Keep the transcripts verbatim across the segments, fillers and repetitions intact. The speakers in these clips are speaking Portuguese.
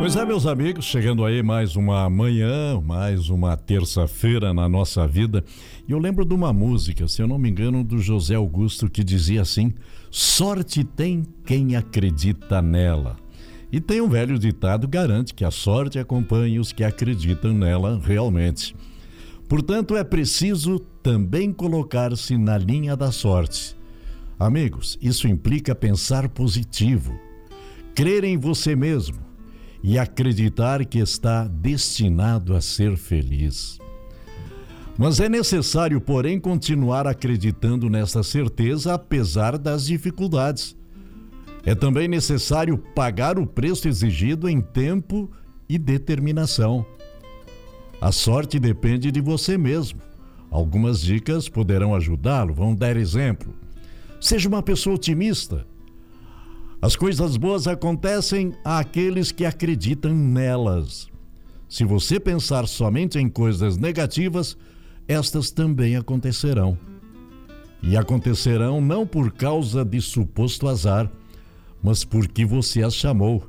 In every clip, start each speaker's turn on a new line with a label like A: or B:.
A: Pois é, meus amigos, chegando aí mais uma manhã, mais uma terça-feira na nossa vida. E eu lembro de uma música, se eu não me engano, do José Augusto, que dizia assim: sorte tem quem acredita nela. E tem um velho ditado que garante que a sorte acompanha os que acreditam nela realmente. Portanto, é preciso também colocar-se na linha da sorte. Amigos, isso implica pensar positivo, crer em você mesmo e acreditar que está destinado a ser feliz. Mas é necessário, porém, continuar acreditando nessa certeza apesar das dificuldades. É também necessário pagar o preço exigido em tempo e determinação. A sorte depende de você mesmo. Algumas dicas poderão ajudá-lo, vão dar exemplo. Seja uma pessoa otimista. As coisas boas acontecem àqueles que acreditam nelas. Se você pensar somente em coisas negativas, estas também acontecerão. E acontecerão não por causa de suposto azar, mas porque você as chamou.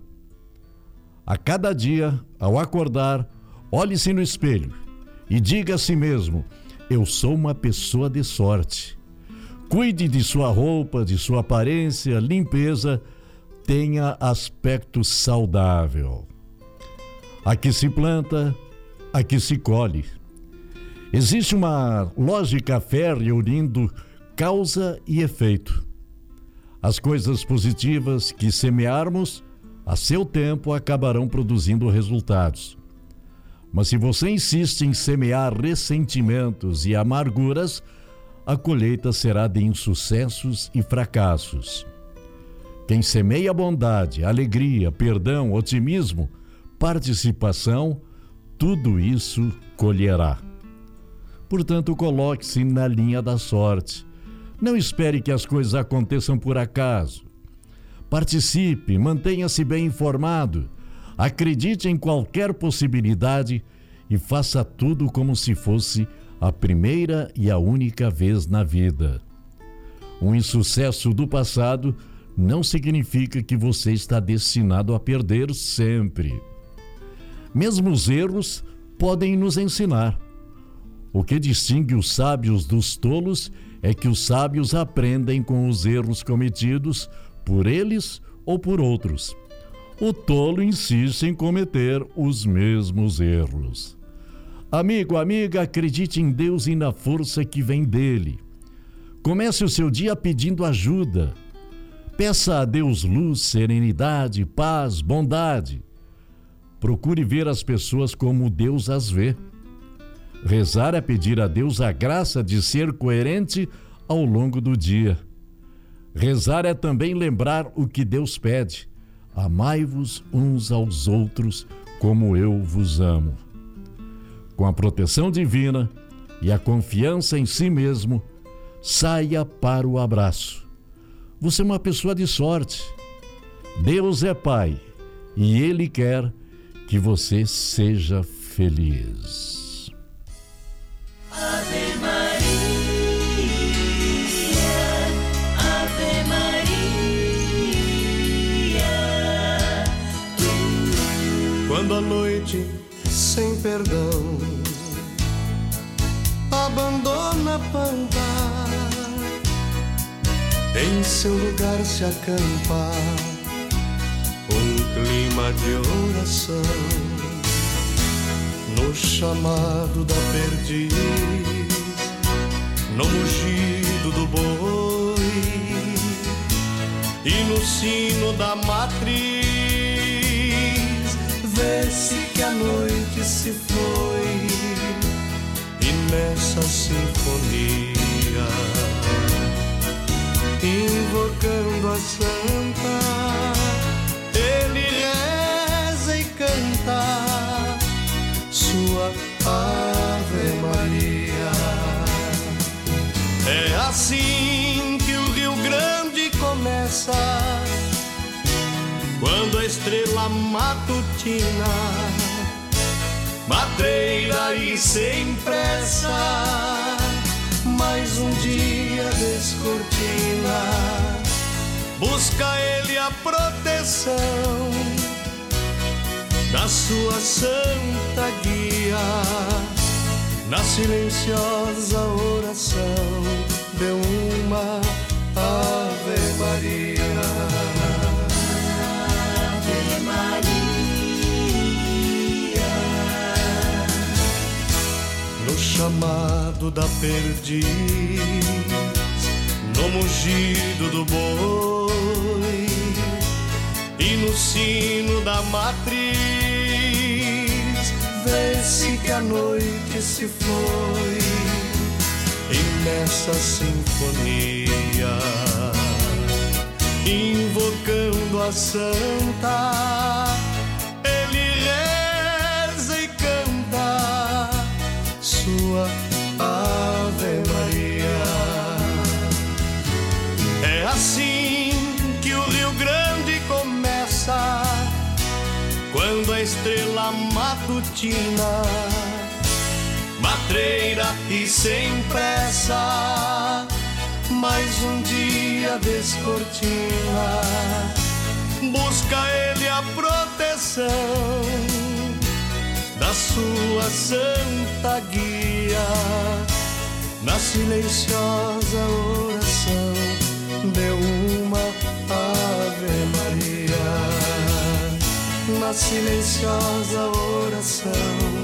A: A cada dia, ao acordar, olhe-se no espelho e diga a si mesmo: eu sou uma pessoa de sorte. Cuide de sua roupa, de sua aparência, limpeza, tenha aspecto saudável. Aqui se planta, aqui se colhe. Existe uma lógica férrea unindo causa e efeito. As coisas positivas que semearmos, a seu tempo, acabarão produzindo resultados. Mas se você insiste em semear ressentimentos e amarguras, a colheita será de insucessos e fracassos. Quem semeia bondade, alegria, perdão, otimismo, participação, tudo isso colherá. Portanto, coloque-se na linha da sorte. Não espere que as coisas aconteçam por acaso. Participe, mantenha-se bem informado, acredite em qualquer possibilidade e faça tudo como se fosse a primeira e a única vez na vida. Um insucesso do passado não significa que você está destinado a perder sempre. Mesmo os erros podem nos ensinar. O que distingue os sábios dos tolos é que os sábios aprendem com os erros cometidos por eles ou por outros. O tolo insiste em cometer os mesmos erros. Amigo, amiga, acredite em Deus e na força que vem dele. Comece o seu dia pedindo ajuda. Peça a Deus luz, serenidade, paz, bondade. Procure ver as pessoas como Deus as vê. Rezar é pedir a Deus a graça de ser coerente ao longo do dia. Rezar é também lembrar o que Deus pede: amai-vos uns aos outros como eu vos amo. Com a proteção divina e a confiança em si mesmo, saia para o abraço. Você é uma pessoa de sorte. Deus é Pai e Ele quer que você seja feliz.
B: Ave Maria, Ave Maria.
C: Quando a noite sem perdão abandona a pampa, em seu lugar se acampa um clima de oração. No chamado da perdiz, no mugido do boi e no sino da matriz, vê-se que a noite se foi. E nessa sinfonia, invocando a santa, ele reza e canta sua Ave Maria. É assim que o Rio Grande começa, quando a estrela matutina, madreira e sem pressa, mais um dia descortina, busca ele a proteção na sua santa guia, na silenciosa oração, deu uma Ave Maria.
B: Ave Maria.
C: No chamado da perdiz, no mugido do boi e no sino da matriz, vê-se que a noite se foi. E nessa sinfonia, invocando a santa, ele reza e canta sua Ave Maria. É assim que o Rio Grande começa, quando a estrela matutina, matreira e sem pressa, mais um dia descortina, busca ele a proteção da sua santa guia, na silenciosa oração, deu uma Ave Maria. Na silenciosa oração,